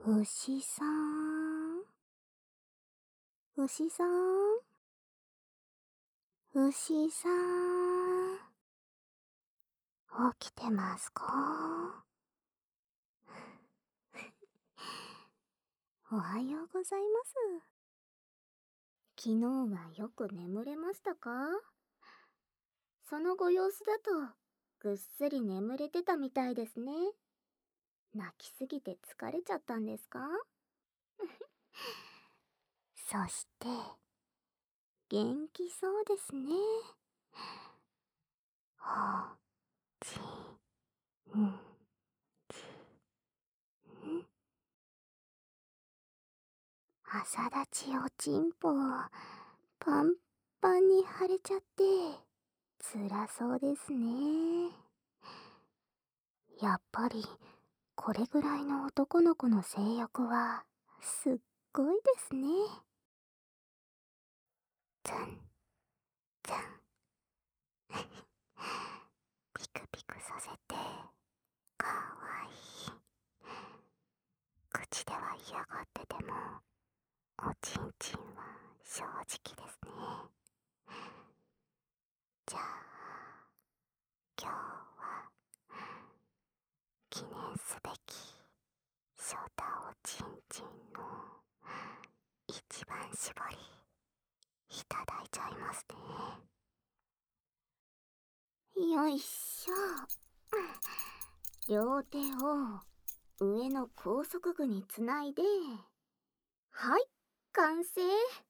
牛さん、牛さん、牛さん、起きてますか？おはようございます。昨日はよく眠れましたか？そのご様子だと、ぐっすり眠れてたみたいですね。泣きすぎて疲れちゃったんですか？そして、元気そうですね。はち、ん、朝立ちおちんぽ、パンパンに腫れちゃって、辛そうですね。やっぱり、これぐらいの男の子の性欲は、すっごいですね。ツン、ツン。ピクピクさせて、かわいい。口では嫌がってても、おちんちんは正直ですね。じゃあ、今日は、記念すべき、ショタおちんちんの、一番搾り、いただいちゃいますね。よいしょ。両手を上の高速具につないで、はい、完成。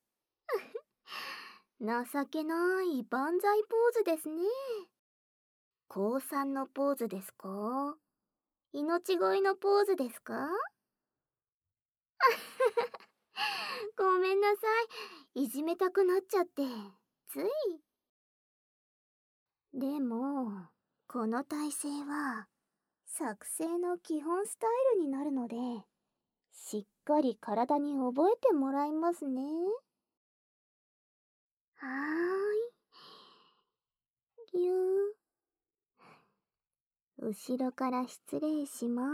情けない万歳ポーズですね。高三のポーズですか？命乞いのポーズですか？ごめんなさい。いじめたくなっちゃって、つい。でも、この体勢は、作成の基本スタイルになるので、しっかり体に覚えてもらいますね。はーい。ぎゅー。後ろから失礼します。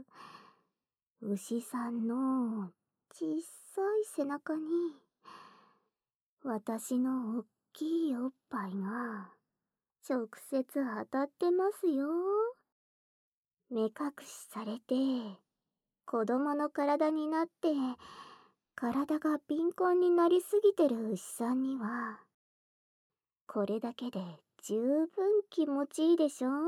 牛さんの小さい背中に、私のおっきいおっぱいが、直接当たってますよ。目隠しされて、子供の体になって、体が敏感になりすぎてる牛さんには、これだけで十分気持ちいいでしょ？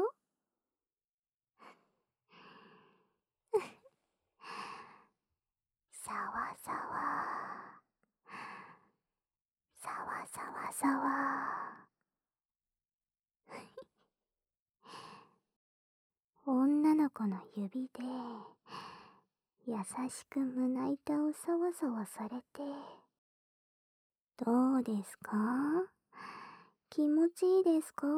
さわさわ、さわさわさわ。女の子の指で、優しく胸板をさわさわされて、どうですか？気持ちいいですか？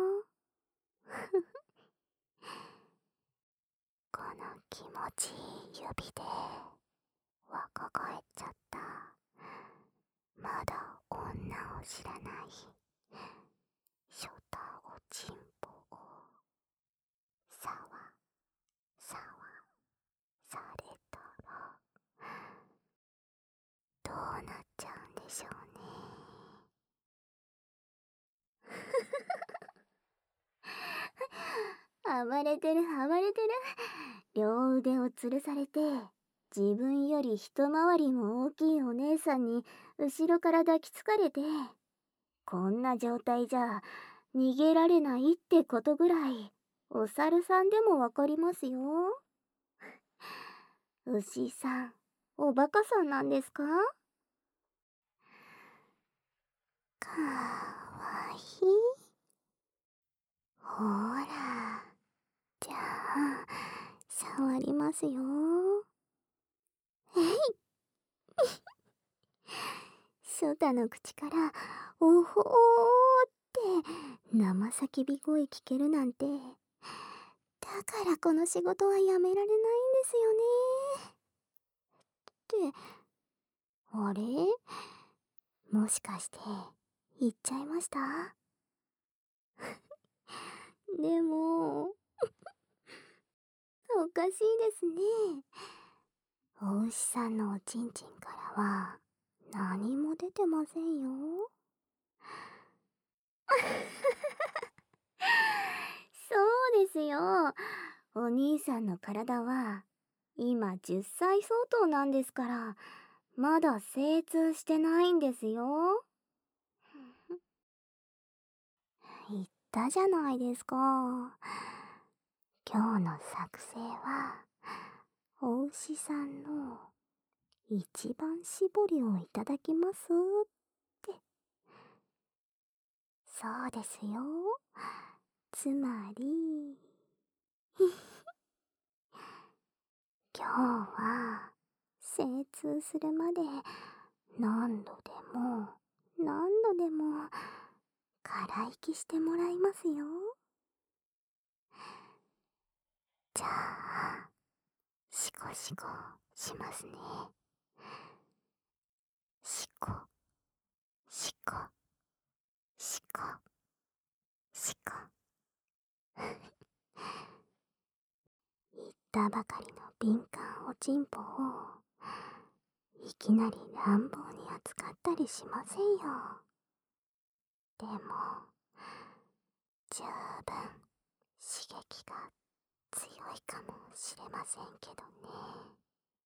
この気持ちいい指で若返っちゃった。まだ女を知らないショタおちんぽをさわさわされたらどうなっちゃうんでしょうね。暴れてる暴れてる。両腕を吊るされて、自分より一回りも大きいお姉さんに後ろから抱きつかれて、こんな状態じゃ逃げられないってことぐらいお猿さんでもわかりますよ。牛さん、おバカさんなんですか？かわいい。ほら、じゃあ触りますよ。えい。ショタの口からおほーって生叫び声聞けるなんて、だからこの仕事はやめられないんですよね。って、あれ、もしかして言っちゃいました？でもおかしいですね。 お牛さんのおちんちんからは何も出てませんよ。そうですよ。お兄さんの体は今10歳相当なんですから、まだ精通してないんですよ。言ったじゃないですか。今日の作成は、お牛さんの一番搾りをいただきますって。そうですよ。つまり、今日は精通するまで何度でも何度でも空息してもらいますよ。じゃあ、シコシコしますね。シコ、シコ、シコ、シコ。言ったばかりの敏感おちんぽをいきなり乱暴に扱ったりしませんよ。でも、十分刺激が強いかもしれませんけどね。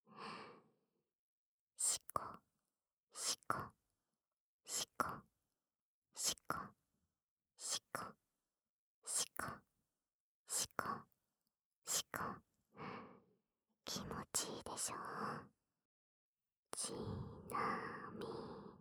シコ、シコ、シコ、シコ、シコ、シコ、シコ、シコ。気持ちいいでしょう。ちなみに、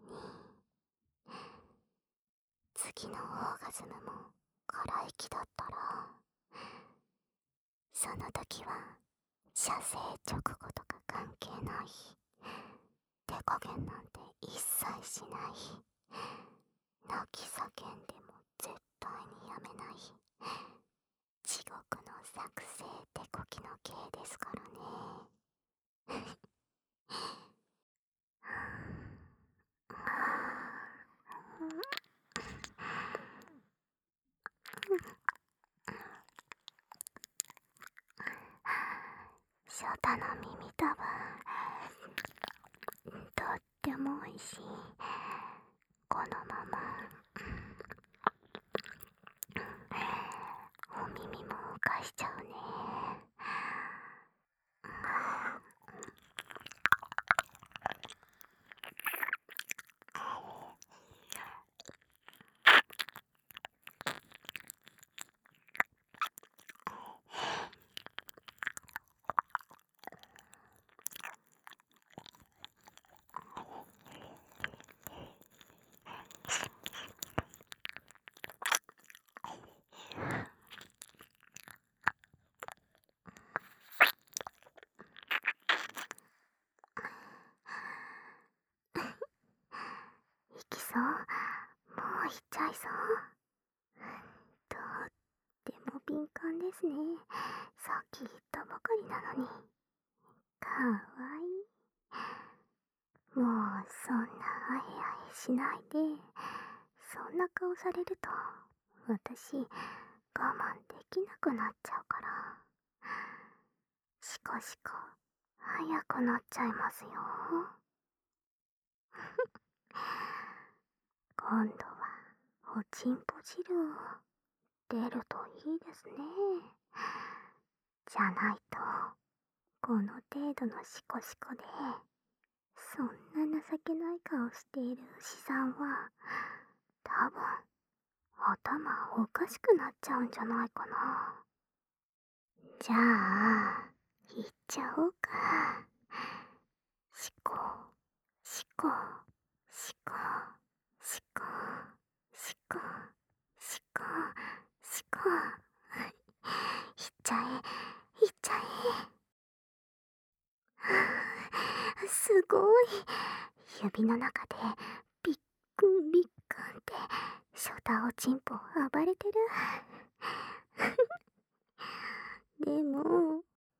次のオーガズムも空息だったら、その時は射精直後とか関係ない。手加減なんて一切しない。泣き叫んでも絶対にやめない。地獄の作成手こきの刑ですからね。ショタの耳たぶとっても美味しい。このままお耳も浮かしちゃうね。行きそう？もう行っちゃいそう？とっても敏感ですね。さっき言ったばかりなのに。かわいい。もうそんなあへあへしないで。そんな顔されると私我慢できなくなっちゃうから。シコシコ早くなっちゃいますよ。今度はおちんぽ汁出るといいですね。じゃないとこの程度のシコシコでそんな情けない顔している牛さんは多分頭おかしくなっちゃうんじゃないかな。じゃあ言っちゃおうか。シコシコシコシコシコシコシコ。言っちゃえ言っちゃえ。すごい。指の中でビックンビックンってショタおちんぽ暴れてる。でも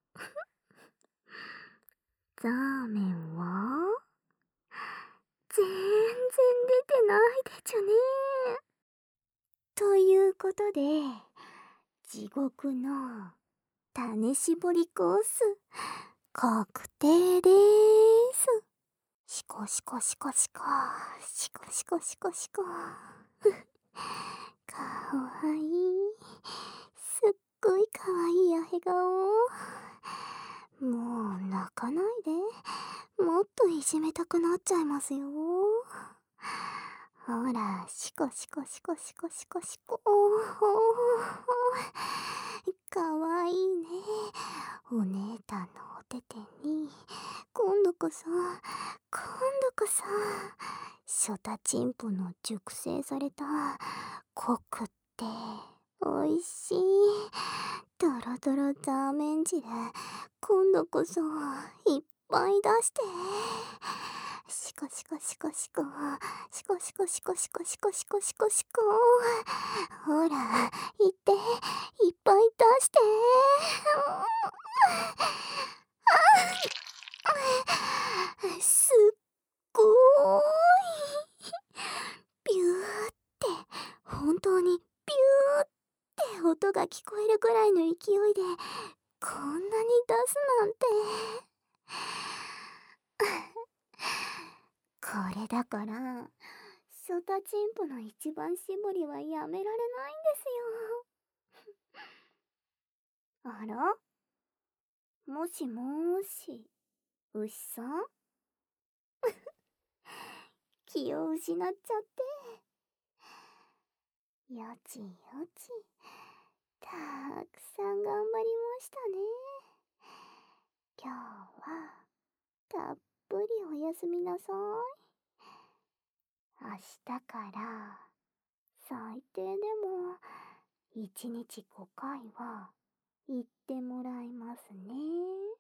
ザーメンは全然出てないでちゅね。ということで、地獄の種絞りコース、 確定でーす。シコシコシコシコ、シコシコシコシコ。かわいい。すっごいかわいいやへ顔。もう泣かないで。もっといじめたくなっちゃいますよ。ほら、シコシコシコシコシコシコ。かわいいね。お姉たんのおててに、今度こそ、ショタチンポの熟成された、濃くって、おいしい、ドロドロザーメン汁、今度こそ、いっぱい出して。シコシコシコシコ、シコシコシコシコシコシコシコシコ。ほら、行って、いっぱい出して。すっごーい。ビューって、本当にビューって音が聞こえるぐらいの勢いで、こんなに出すなんて。これだから、ショタチンポの一番搾りはやめられないんですよ。あら、もしもーし、牛さん。気を失っちゃって。よちよち、たくさん頑張りましたね。今日は、たっぷりおやすみなさい。明日から、最低でも、1日5回は、言ってもらいますね。